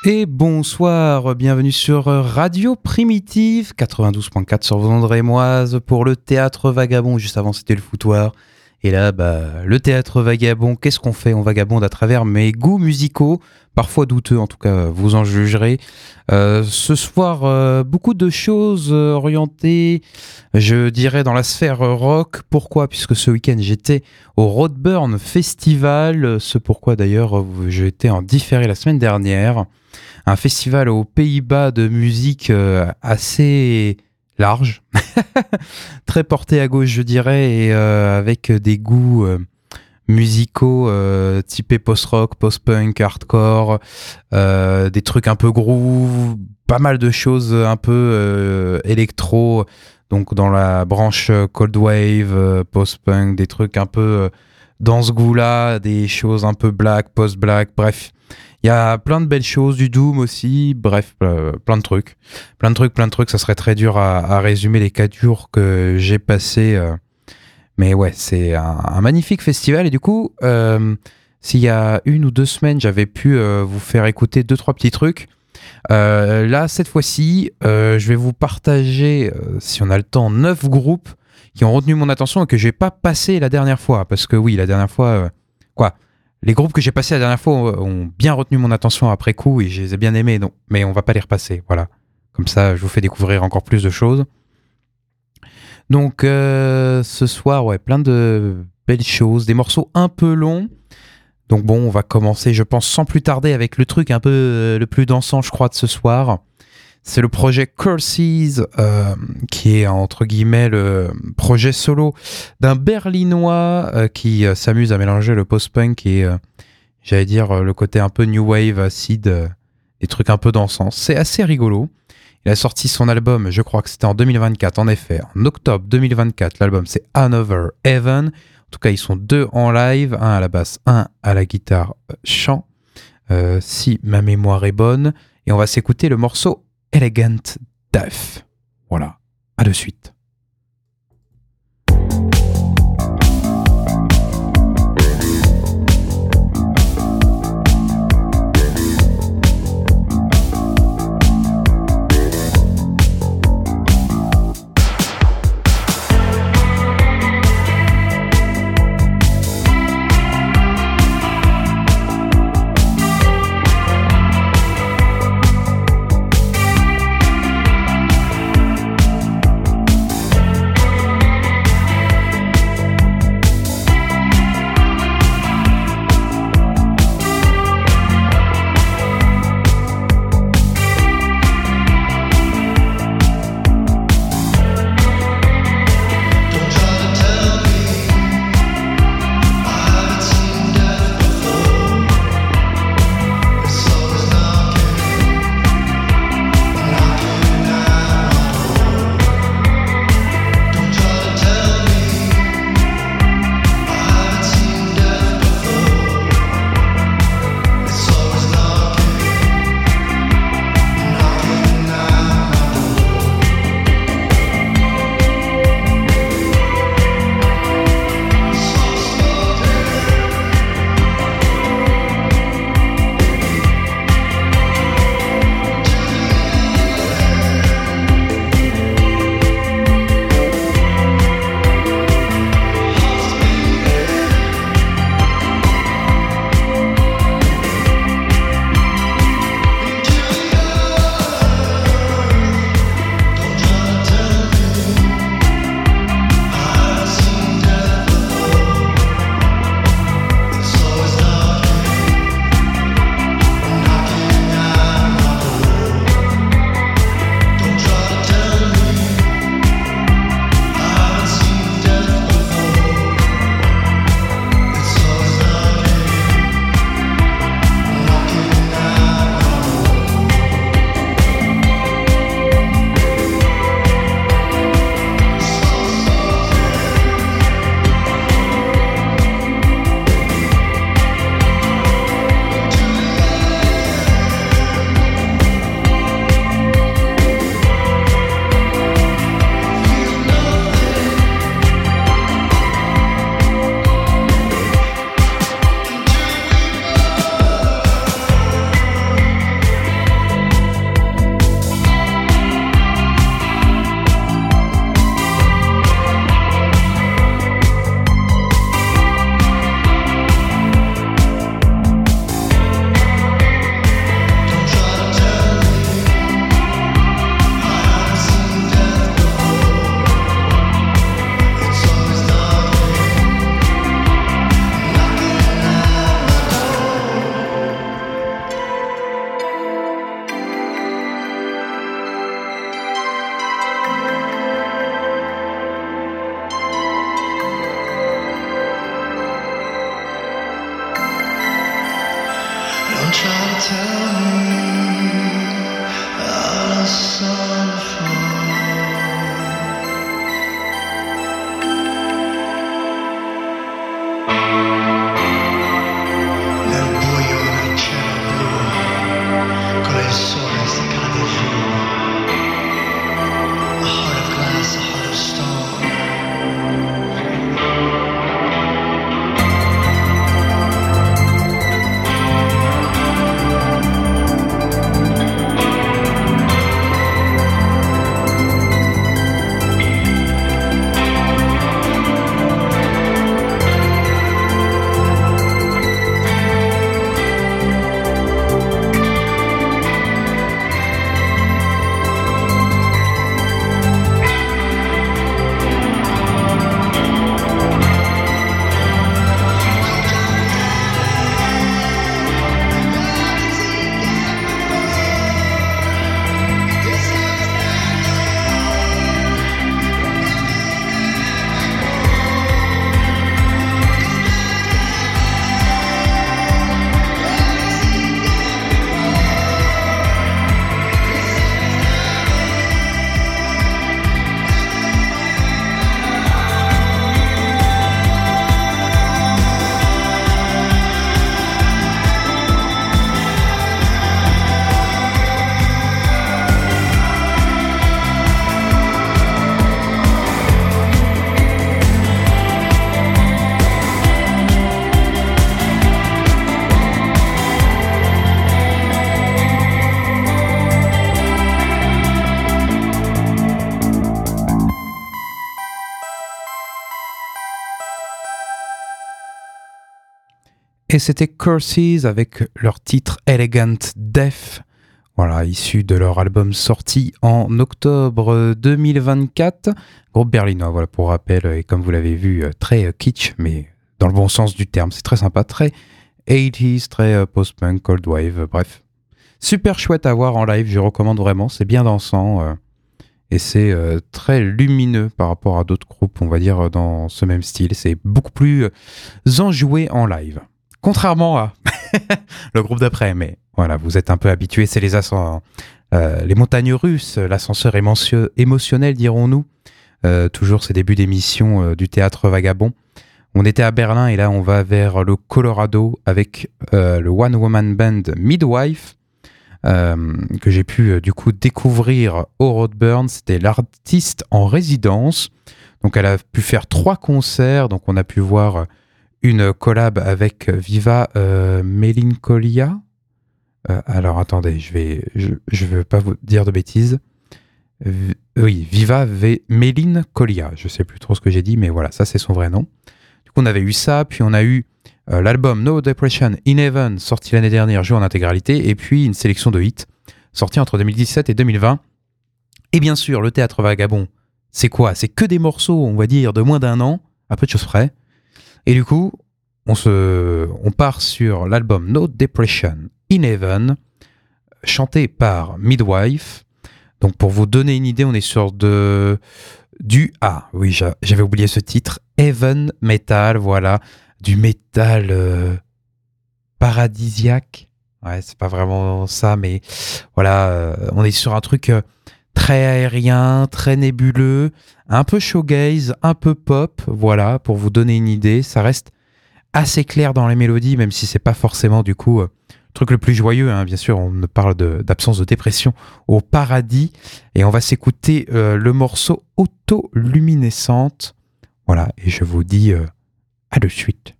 Et bonsoir, bienvenue sur Radio Primitive 92.4 sur vos ondes rémoises pour le Théâtre Vagabond. Juste avant c'était le foutoir. Et là, le Théâtre Vagabond, qu'est-ce qu'on fait ? On vagabonde à travers mes goûts musicaux, parfois douteux en tout cas, vous en jugerez. Ce soir, beaucoup de choses orientées, je dirais, dans la sphère rock. Pourquoi ? Puisque ce week-end, j'étais au Roadburn Festival, ce pourquoi d'ailleurs j'ai été en différé la semaine dernière. Un festival aux Pays-Bas de musique assez large, très porté à gauche je dirais, et avec des goûts musicaux typés post-rock, post-punk, hardcore, des trucs un peu groove, pas mal de choses un peu électro, donc dans la branche cold wave, post-punk, des trucs un peu dans ce goût-là, des choses un peu black, post-black, bref. Il y a plein de belles choses, du doom aussi, bref, plein de trucs. Plein de trucs, ça serait très dur à résumer les 4 jours que j'ai passés. Mais ouais, c'est un magnifique festival. Et du coup, s'il y a 1 ou 2 semaines, j'avais pu vous faire écouter 2-3 petits trucs. Là, cette fois-ci, je vais vous partager, si on a le temps, 9 groupes qui ont retenu mon attention et que je n'ai pas passé la dernière fois. Parce que oui, la dernière fois, les groupes que j'ai passés la dernière fois ont bien retenu mon attention après coup et je les ai bien aimés, donc, mais on va pas les repasser, voilà. Comme ça, je vous fais découvrir encore plus de choses. Donc, ce soir, ouais, plein de belles choses, des morceaux un peu longs. Donc bon, on va commencer, je pense, sans plus tarder avec le truc un peu le plus dansant, je crois, de ce soir. C'est le projet Curses, qui est entre guillemets le projet solo d'un Berlinois qui s'amuse à mélanger le post-punk et, j'allais dire, le côté un peu new wave, acide, des trucs un peu dansants. C'est assez rigolo. Il a sorti son album, je crois que c'était en 2024, en effet, en octobre 2024. L'album, c'est Another Heaven. En tout cas, ils sont 2 en live, un à la basse, un à la guitare chant, si ma mémoire est bonne. Et on va s'écouter le morceau Elegant Death. Voilà, à de suite. Et c'était Curses avec leur titre Elegant Death, voilà, issu de leur album sorti en octobre 2024. Groupe berlinois, voilà, pour rappel, et comme vous l'avez vu, très kitsch, mais dans le bon sens du terme. C'est très sympa, très 80s, très post-punk, cold wave, bref. Super chouette à voir en live, je recommande vraiment, c'est bien dansant. Et c'est très lumineux par rapport à d'autres groupes, on va dire, dans ce même style. C'est beaucoup plus enjoué en live. Contrairement à le groupe d'après, mais voilà, vous êtes un peu habitués, c'est les montagnes russes, l'ascenseur émotionnel, dirons-nous. Toujours ces débuts d'émission du théâtre vagabond. On était à Berlin et là on va vers le Colorado avec le One Woman Band Midwife, que j'ai pu du coup découvrir au Roadburn. C'était l'artiste en résidence, donc elle a pu faire 3 concerts, donc on a pu voir une collab avec Viva Melancholia. Alors attendez, je veux pas vous dire de bêtises. Oui, Viva Melancholia, je sais plus trop ce que j'ai dit, mais voilà, ça c'est son vrai nom. Du coup on avait eu ça, puis on a eu l'album No Depression in Heaven, sorti l'année dernière, joué en intégralité, et puis une sélection de hits, sorti entre 2017 et 2020. Et bien sûr, le théâtre vagabond, c'est quoi ? C'est que des morceaux, on va dire, de moins d'1 an, à peu de choses près. Et du coup, on part sur l'album No Depression in Heaven, chanté par Midwife. Donc pour vous donner une idée, on est sur oui, j'avais oublié ce titre, Heaven Metal, voilà, du métal paradisiaque. Ouais, c'est pas vraiment ça, mais voilà, on est sur un truc très aérien, très nébuleux, un peu shoegaze, un peu pop, voilà, pour vous donner une idée. Ça reste assez clair dans les mélodies, même si c'est pas forcément du coup le truc le plus joyeux, hein. Bien sûr, on parle d'absence de dépression au paradis, et on va s'écouter le morceau Autoluminescente. Voilà, et je vous dis à de suite.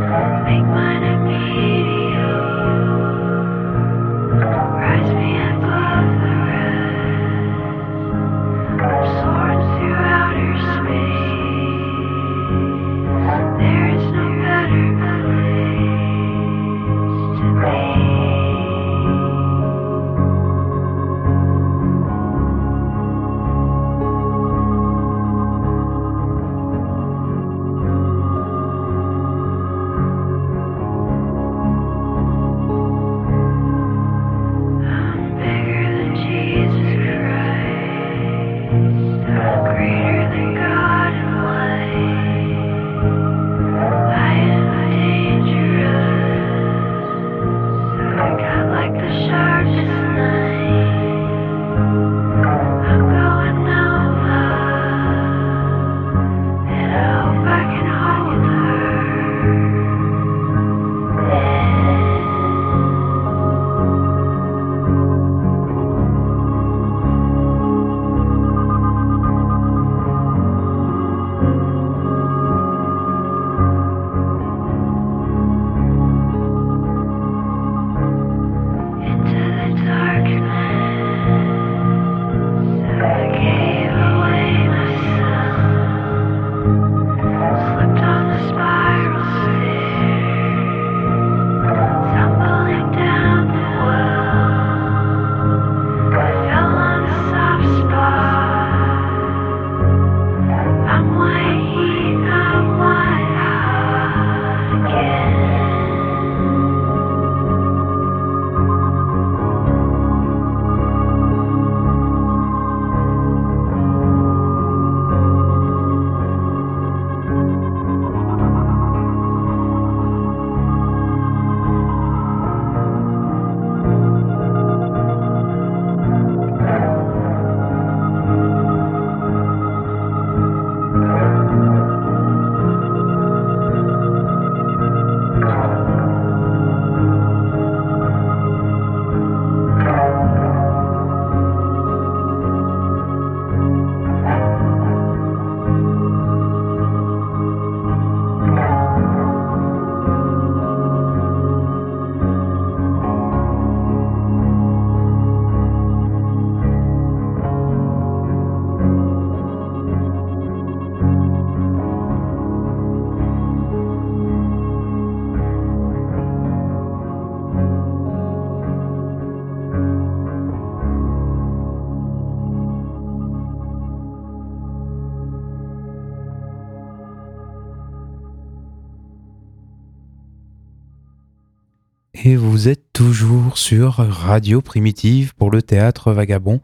Et vous êtes toujours sur Radio Primitive pour le théâtre vagabond.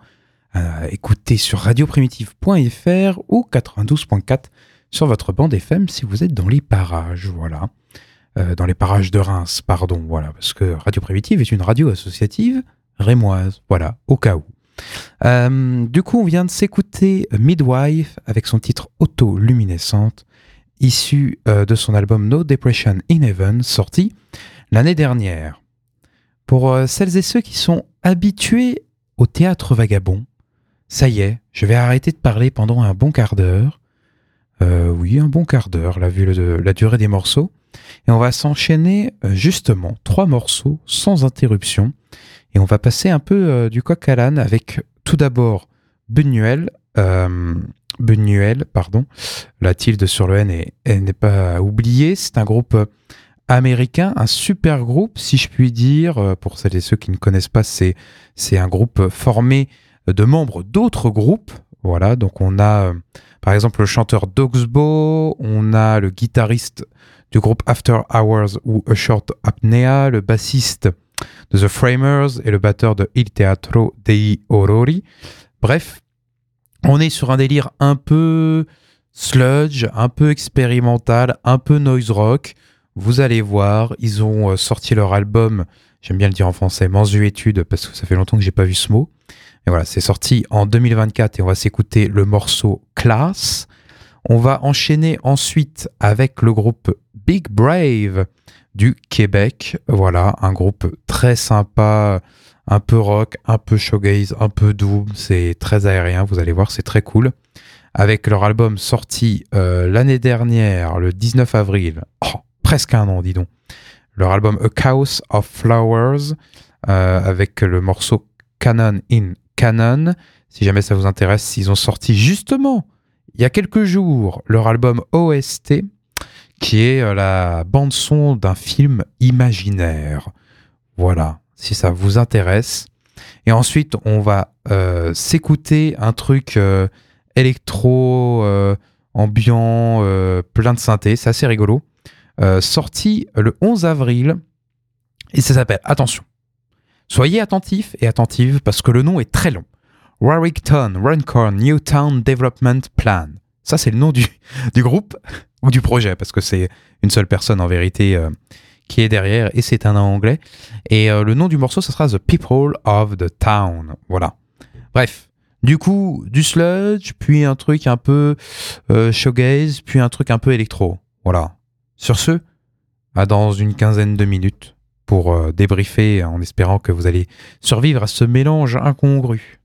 Écoutez sur radioprimitive.fr ou 92.4 sur votre bande FM si vous êtes dans les parages, voilà. Dans les parages de Reims, pardon, voilà, parce que Radio Primitive est une radio associative rémoise, voilà, au cas où. Du coup, on vient de s'écouter Midwife avec son titre Autoluminescente, issu de son album No Depression in Heaven, sorti l'année dernière. Pour celles et ceux qui sont habitués au théâtre vagabond, ça y est, je vais arrêter de parler pendant un bon quart d'heure. Oui, un bon quart d'heure, vu la durée des morceaux. Et on va s'enchaîner justement 3 morceaux sans interruption. Et on va passer un peu du coq à l'âne avec tout d'abord Buñuel, pardon. La tilde sur le N n'est pas oubliée. C'est un groupe américain, un super groupe, si je puis dire. Pour celles et ceux qui ne connaissent pas, c'est un groupe formé de membres d'autres groupes. Voilà, donc on a par exemple le chanteur d'Oxbow, on a le guitariste du groupe After Hours ou A Short Apnea, le bassiste de The Framers et le batteur de Il Teatro dei Aurori. Bref, on est sur un délire un peu sludge, un peu expérimental, un peu noise rock. Vous allez voir, ils ont sorti leur album, j'aime bien le dire en français, Mansuétude, parce que ça fait longtemps que j'ai pas vu ce mot. Et voilà, c'est sorti en 2024 et on va s'écouter le morceau Class. On va enchaîner ensuite avec le groupe Big Brave du Québec. Voilà, un groupe très sympa, un peu rock, un peu shoegaze, un peu doom. C'est très aérien, vous allez voir, c'est très cool. Avec leur album sorti l'année dernière, le 19 avril. Oh, presque un an, dis donc. Leur album A Chaos of Flowers, avec le morceau Canon in Canon. Si jamais ça vous intéresse, ils ont sorti justement, il y a quelques jours, leur album OST, qui est la bande-son d'un film imaginaire. Voilà, si ça vous intéresse. Et ensuite, on va s'écouter un truc électro, ambiant, plein de synthé. C'est assez rigolo. Sorti le 11 avril. Et ça s'appelle, attention, soyez attentifs et attentives parce que le nom est très long. Warwickton Runcorn Newtown Development Plan. Ça, c'est le nom du groupe ou du projet, parce que c'est une seule personne en vérité qui est derrière, et c'est un nom anglais. Et le nom du morceau, ça sera The People of the Town. Voilà. Bref, du coup, du sludge, puis un truc un peu shoegaze, puis un truc un peu électro. Voilà. Sur ce, à dans une quinzaine de minutes pour débriefer en espérant que vous allez survivre à ce mélange incongru.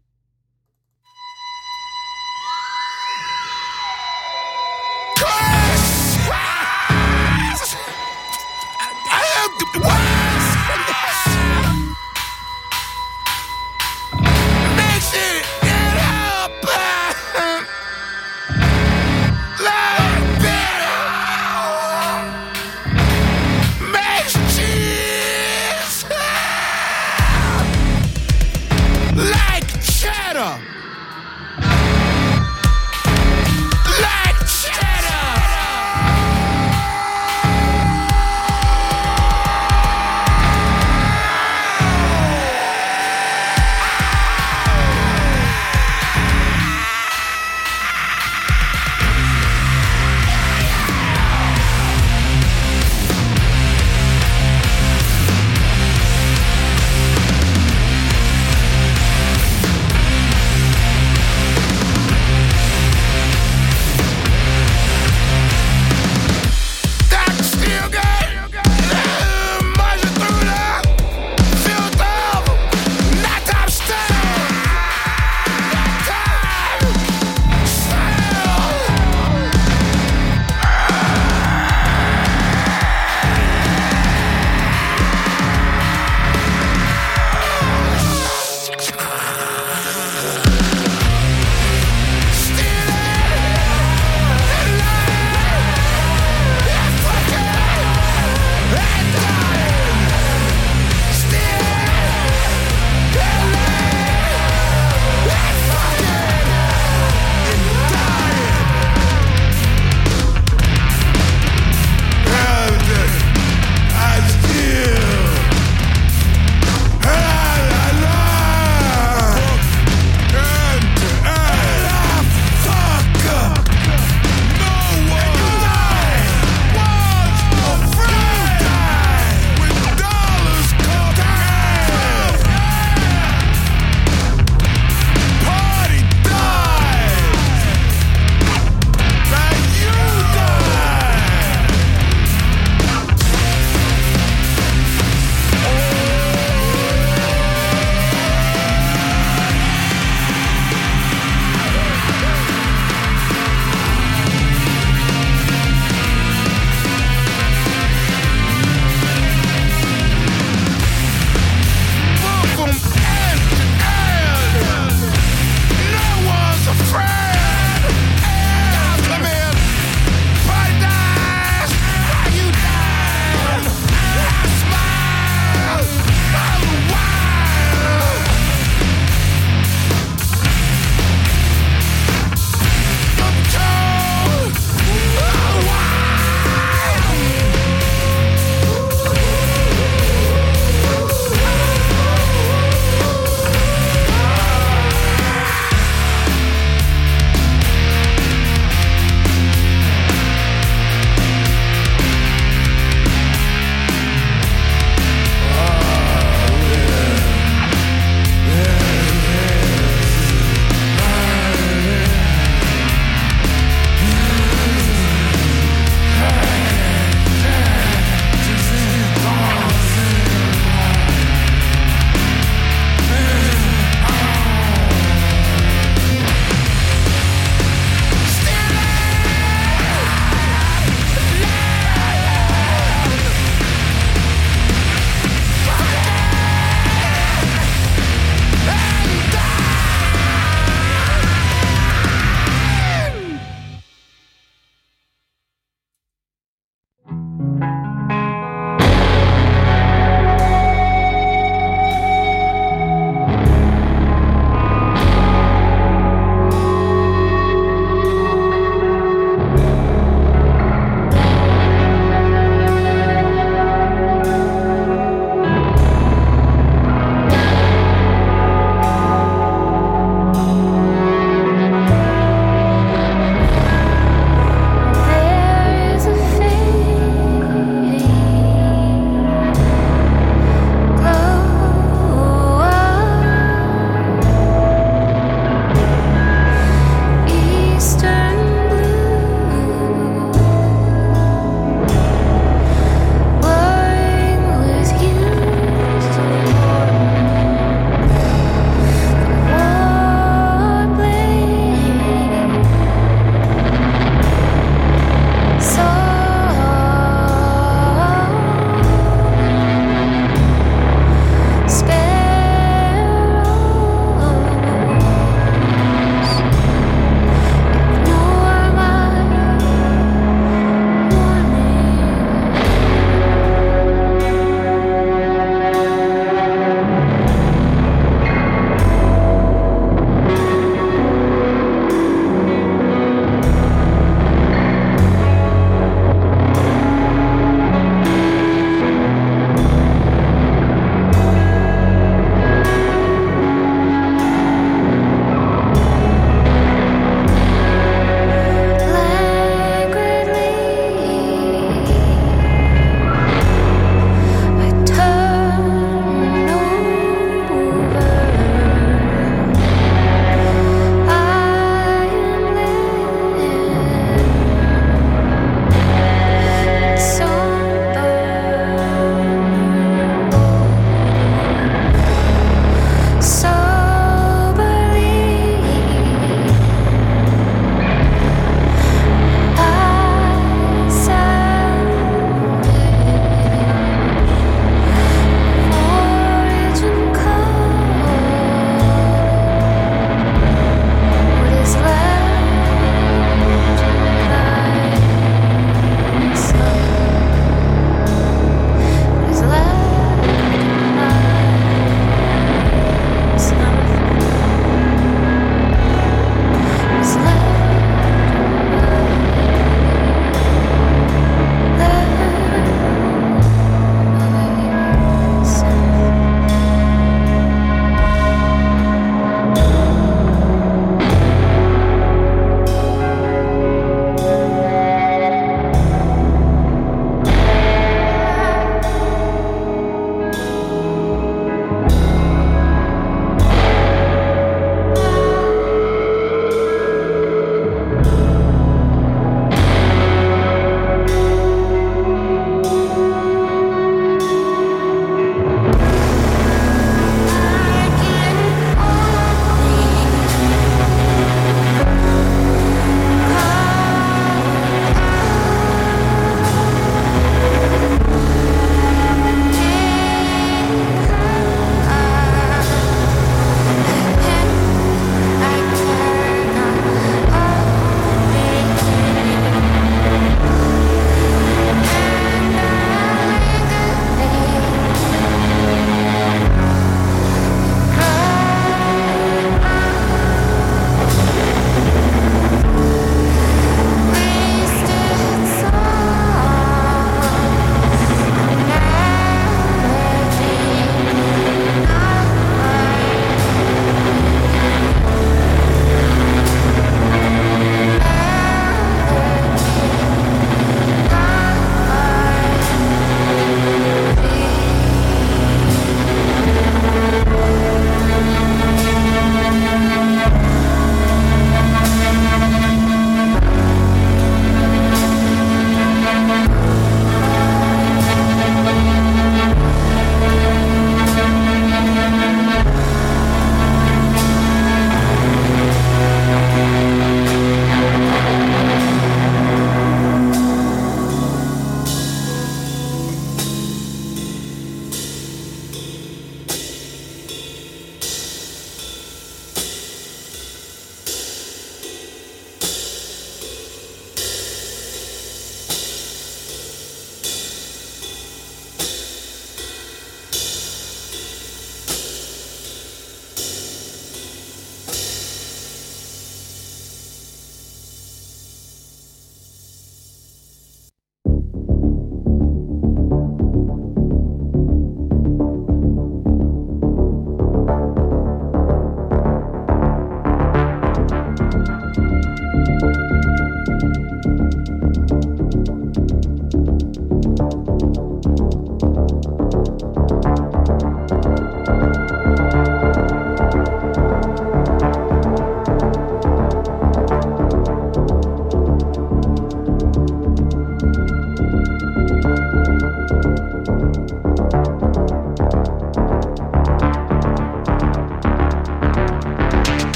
Like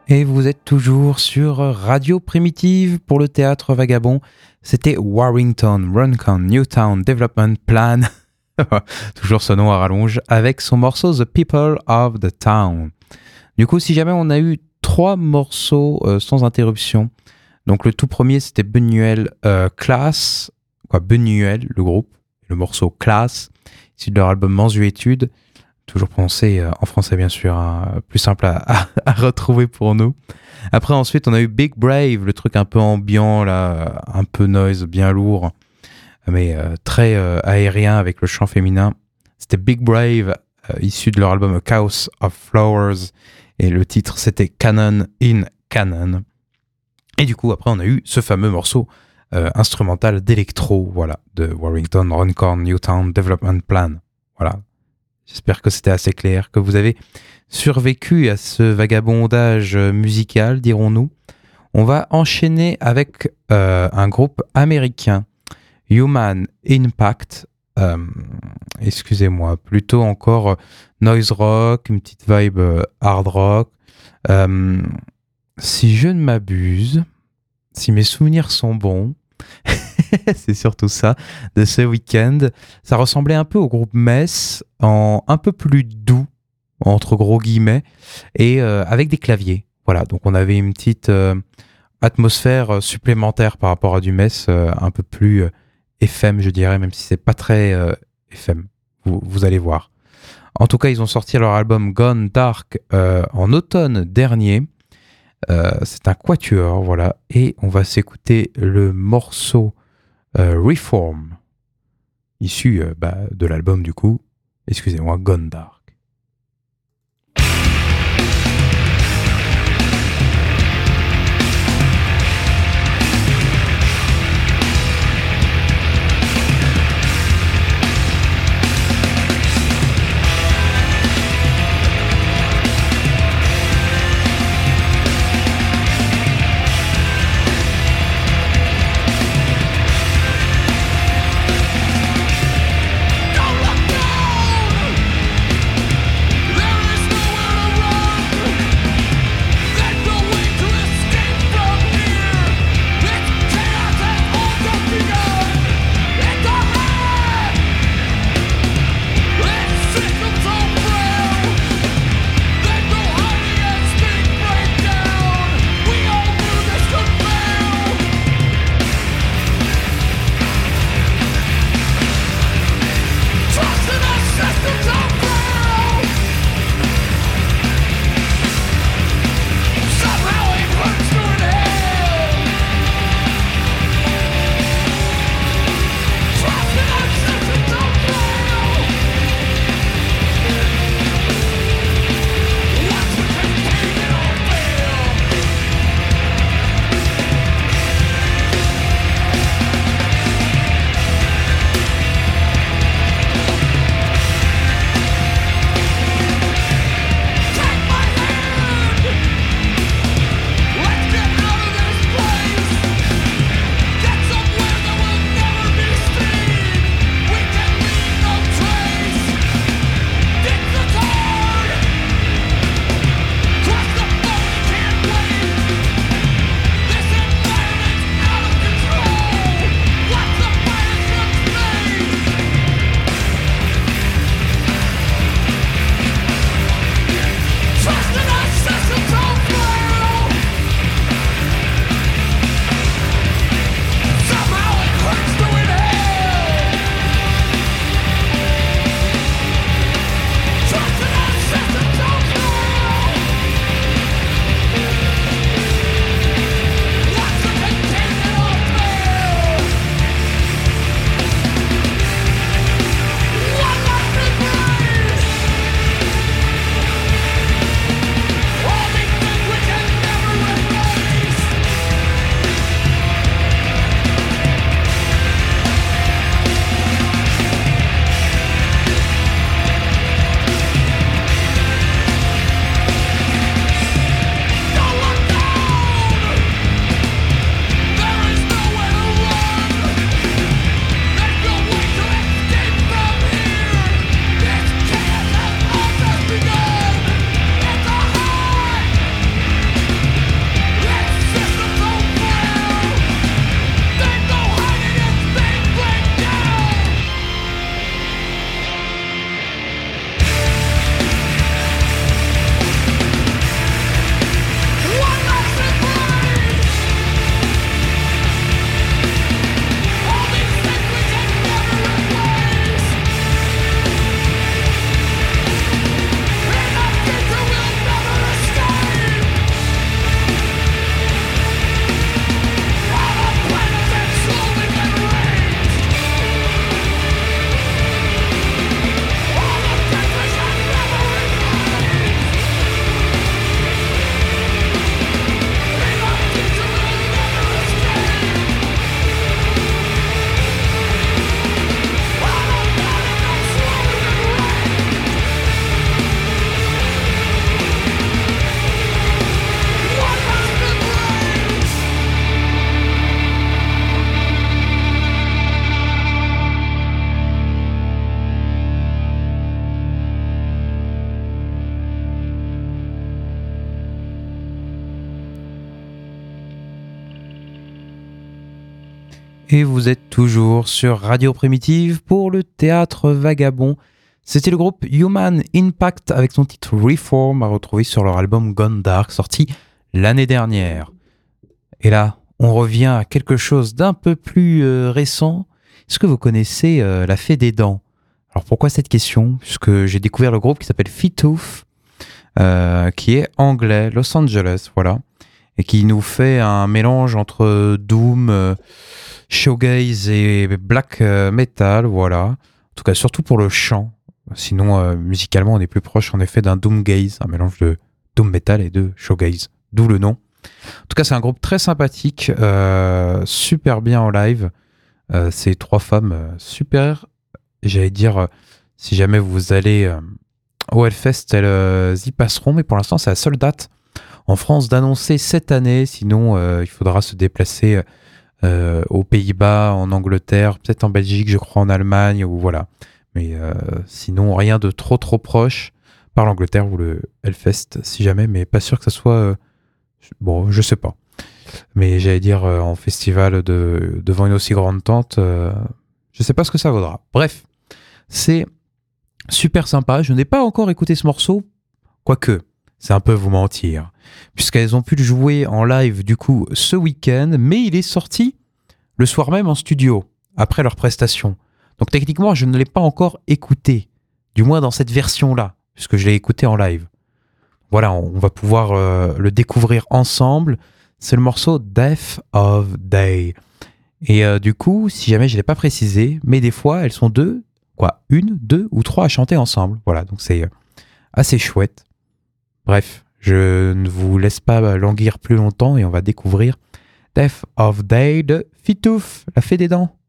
Et vous êtes toujours sur Radio Primitive pour le théâtre vagabond. C'était Warrington Runcorn Newtown Development Plan, toujours ce nom à rallonge, avec son morceau The People of the Town. Du coup, si jamais on a eu 3 morceaux sans interruption, donc le tout premier c'était Buñuel Class, Buñuel le groupe, le morceau Class, issu de leur album Mansuétude, toujours prononcé en français bien sûr, hein, plus simple à retrouver pour nous. Après ensuite on a eu Big Brave, le truc un peu ambiant là, un peu noise, bien lourd, mais très aérien avec le chant féminin. C'était Big Brave, issu de leur album A Chaos of Flowers, et le titre c'était Canon in Canon. Et du coup après on a eu ce fameux morceau instrumental d'électro, voilà, de Warrington Runcorn Newtown Development Plan. Voilà. J'espère que c'était assez clair, que vous avez survécu à ce vagabondage musical, dirons-nous. On va enchaîner avec un groupe américain, Human Impact. Excusez-moi, plutôt encore noise rock, une petite vibe hard rock. Si je ne m'abuse, si mes souvenirs sont bons, c'est surtout ça, de ce week-end. Ça ressemblait un peu au groupe Mess, en un peu plus doux, entre gros guillemets, et avec des claviers. Voilà, donc on avait une petite atmosphère supplémentaire par rapport à du Mess, un peu plus FM, je dirais, même si c'est pas très FM. Vous allez voir. En tout cas, ils ont sorti leur album Gone Dark en automne dernier. C'est un quatuor, voilà, et on va s'écouter le morceau Reform, issu de l'album du coup, excusez-moi, Gone Dark. Et vous êtes toujours sur Radio Primitive pour le Théâtre Vagabond. C'était le groupe Human Impact avec son titre Reform à retrouver sur leur album Gone Dark sorti l'année dernière. Et là, on revient à quelque chose d'un peu plus récent. Est-ce que vous connaissez La Fée des Dents ? Alors pourquoi cette question ? Puisque j'ai découvert le groupe qui s'appelle Fitoof, qui est anglais, Los Angeles, voilà. Et qui nous fait un mélange entre Doom, shoegaze et black metal, voilà. En tout cas, surtout pour le chant. Sinon, musicalement, on est plus proche en effet d'un doomgaze, un mélange de doom metal et de shoegaze, d'où le nom. En tout cas, c'est un groupe très sympathique, super bien en live. C'est trois femmes super. J'allais dire, si jamais vous allez au Hellfest, elles y passeront, mais pour l'instant, c'est la seule date en France d'annoncer cette année. Sinon, il faudra se déplacer aux Pays-Bas, en Angleterre, peut-être en Belgique, je crois en Allemagne, ou voilà. Mais sinon, rien de trop proche, par l'Angleterre ou le Hellfest, si jamais, mais pas sûr que ça soit... bon, je sais pas. Mais j'allais dire, en festival devant une aussi grande tente, je sais pas ce que ça vaudra. Bref, c'est super sympa. Je n'ai pas encore écouté ce morceau, quoique, c'est un peu vous mentir, puisqu'elles ont pu le jouer en live, du coup, ce week-end, mais il est sorti le soir même en studio, après leur prestation. Donc techniquement, je ne l'ai pas encore écouté, du moins dans cette version-là, puisque je l'ai écouté en live. Voilà, on va pouvoir le découvrir ensemble. C'est le morceau Death of Day. Et du coup, si jamais je ne l'ai pas précisé, mais des fois, elles sont une, deux ou trois à chanter ensemble. Voilà, donc c'est assez chouette. Bref, je ne vous laisse pas languir plus longtemps et on va découvrir Death of Day de Fitoof, La Fée des Dents.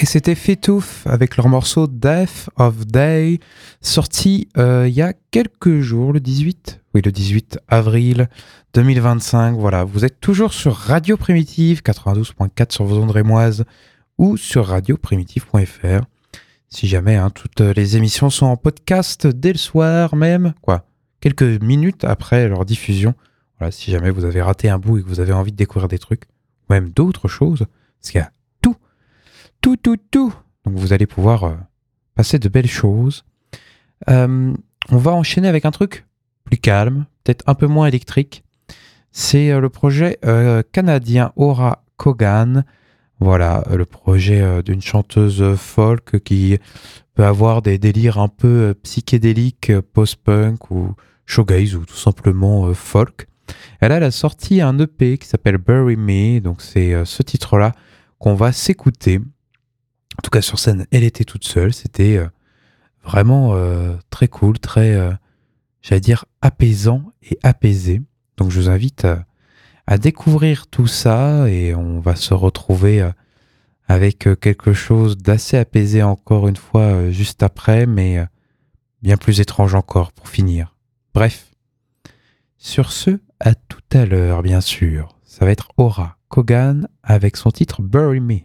Et c'était Fetouf avec leur morceau Death of Day, sorti il y a quelques jours, le 18 avril 2025. Voilà, vous êtes toujours sur Radio Primitive 92.4 sur vos ondes rémoises ou sur radioprimitive.fr. Si jamais, toutes les émissions sont en podcast dès le soir même, quelques minutes après leur diffusion. Voilà, si jamais vous avez raté un bout et que vous avez envie de découvrir des trucs, ou même d'autres choses, parce qu'il y a tout. Donc vous allez pouvoir passer de belles choses. On va enchaîner avec un truc plus calme, peut-être un peu moins électrique. C'est le projet canadien Aura Kogan. Voilà, le projet d'une chanteuse folk qui peut avoir des délires un peu psychédéliques, post-punk ou shoegaze ou tout simplement folk. Elle a sorti un EP qui s'appelle Bury Me, donc c'est ce titre-là qu'on va s'écouter. En tout cas, sur scène, elle était toute seule. C'était vraiment très cool, très, j'allais dire, apaisant et apaisé. Donc, je vous invite à découvrir tout ça et on va se retrouver avec quelque chose d'assez apaisé encore une fois juste après, mais bien plus étrange encore pour finir. Bref, sur ce, à tout à l'heure, bien sûr. Ça va être Aura Kogan avec son titre Bury Me.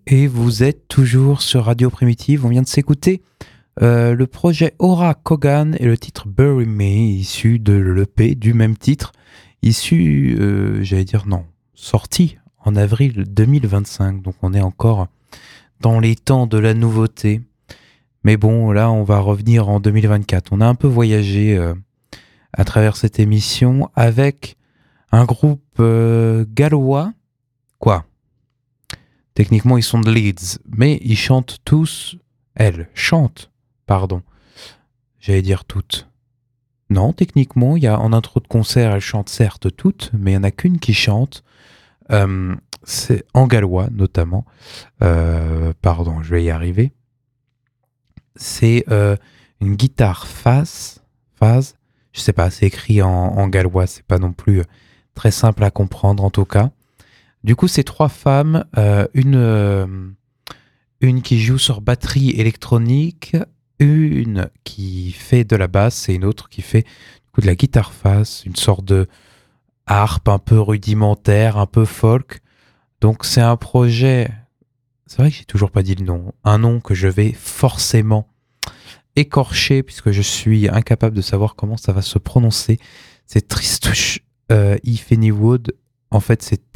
Et vous êtes toujours sur Radio Primitive. On vient de s'écouter le projet Aura Kogan et le titre Bury Me, issu de l'EP du même titre, sorti en avril 2025. Donc on est encore dans les temps de la nouveauté. Mais bon, là, on va revenir en 2024. On a un peu voyagé à travers cette émission avec un groupe gallois. Quoi ? Techniquement, ils sont de Leeds, mais ils chantent tous... Elles chantent, pardon. J'allais dire toutes. Non, techniquement, en intro de concert, elles chantent certes toutes, mais il n'y en a qu'une qui chante. C'est en gallois, notamment. Pardon, je vais y arriver. C'est une guitare phase, je sais pas, c'est écrit en gallois, c'est pas non plus très simple à comprendre en tout cas. Du coup, c'est 3 femmes, une qui joue sur batterie électronique, une qui fait de la basse et une autre qui fait du coup de la guitare phase, une sorte de harpe un peu rudimentaire, un peu folk. Donc c'est un projet... C'est vrai que j'ai toujours pas dit le nom. Un nom que je vais forcément écorcher puisque je suis incapable de savoir comment ça va se prononcer. C'est Tristwch Fennywood. En fait, c'est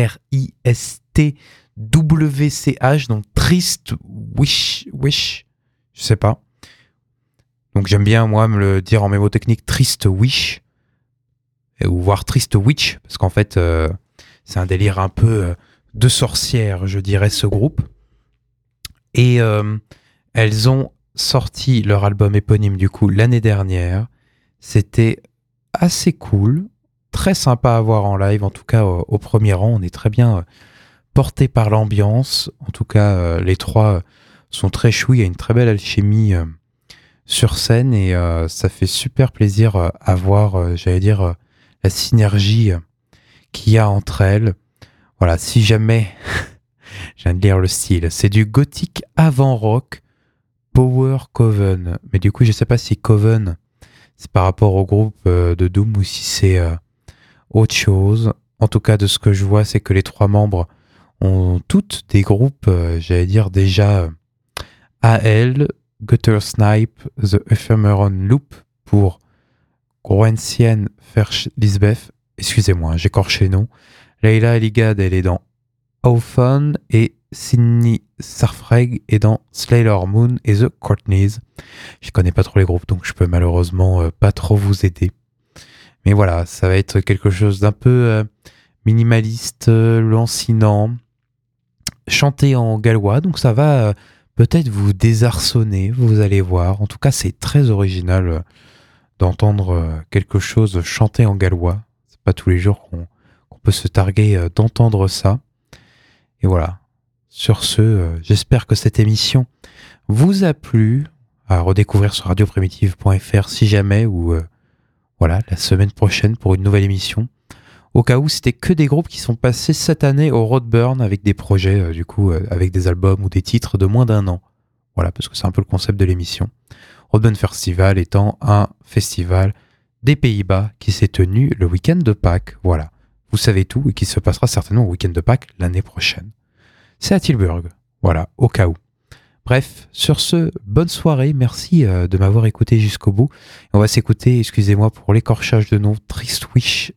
Tristwch, donc Tristwch. Je sais pas. Donc j'aime bien, moi, me le dire en mémotechnique Tristwich. Ou voir Tristwich, parce qu'en fait, c'est un délire un peu... de sorcières, je dirais, ce groupe. Et elles ont sorti leur album éponyme, du coup, l'année dernière. C'était assez cool, très sympa à voir en live, en tout cas au premier rang. On est très bien porté par l'ambiance. En tout cas, les 3 sont très chouis. Il y a une très belle alchimie sur scène et ça fait super plaisir à voir, la synergie qu'il y a entre elles. Voilà, si jamais, je viens de lire le style, c'est du gothique avant-rock, Power Coven. Mais du coup, je ne sais pas si Coven, c'est par rapport au groupe de Doom ou si c'est autre chose. En tout cas, de ce que je vois, c'est que les 3 membres ont toutes des groupes, déjà à elles, Gutter Snipe, The Ephemeron Loop pour Groensien Ferch Lisbeth. Excusez-moi, j'écorche les noms. Leila Eligad, elle est dans Awfon et Sydney Sarfreg est dans Slayer Moon et The Courtneys. Je connais pas trop les groupes, donc je peux malheureusement pas trop vous aider. Mais voilà, ça va être quelque chose d'un peu minimaliste, lancinant, chanté en gallois, donc ça va peut-être vous désarçonner, vous allez voir. En tout cas, c'est très original d'entendre quelque chose chanté en gallois. C'est pas tous les jours qu'on peut se targuer d'entendre ça. Et voilà. Sur ce, j'espère que cette émission vous a plu. À redécouvrir sur radioprimitive.fr si jamais, ou la semaine prochaine pour une nouvelle émission. Au cas où, c'était que des groupes qui sont passés cette année au Roadburn avec des projets, avec des albums ou des titres de moins d'1 an. Voilà, parce que c'est un peu le concept de l'émission. Roadburn Festival étant un festival des Pays-Bas qui s'est tenu le week-end de Pâques. Voilà. Vous savez tout et qui se passera certainement au week-end de Pâques l'année prochaine. C'est à Tilburg, voilà, au cas où. Bref, sur ce, bonne soirée, merci de m'avoir écouté jusqu'au bout. On va s'écouter, excusez-moi pour l'écorchage de nom, Tristwich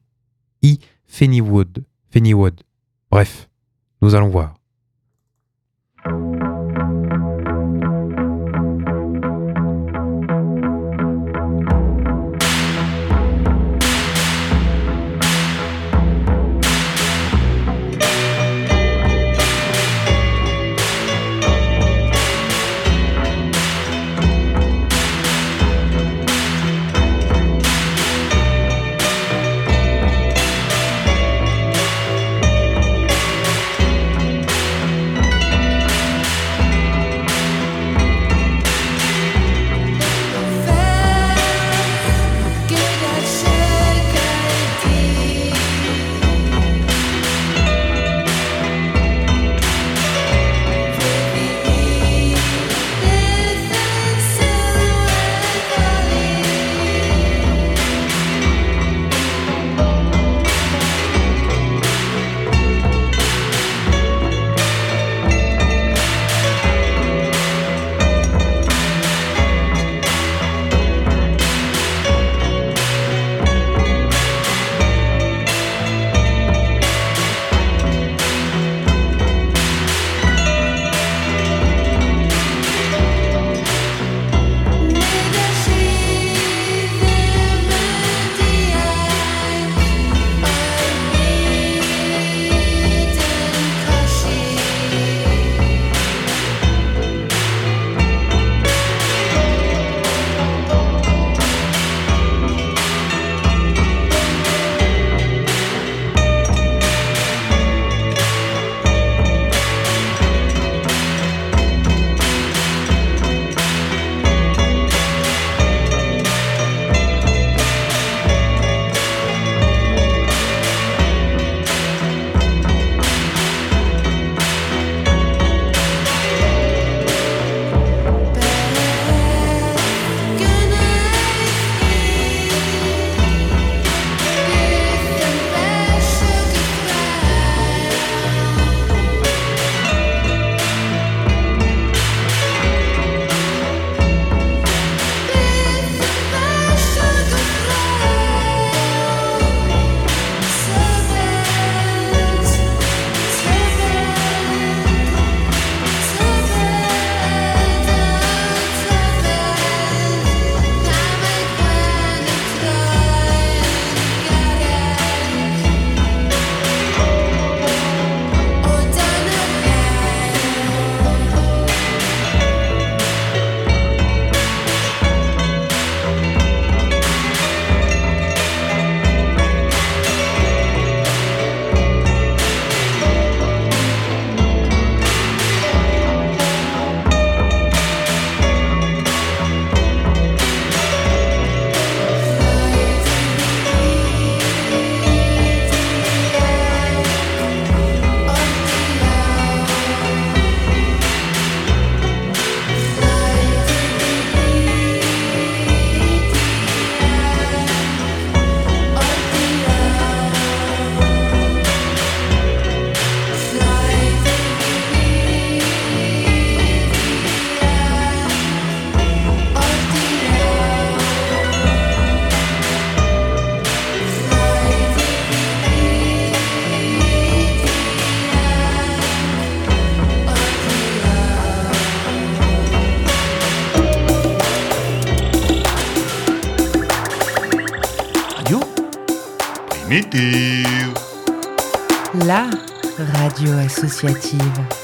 Fennywood. Bref, nous allons voir. Primitive. La radio associative.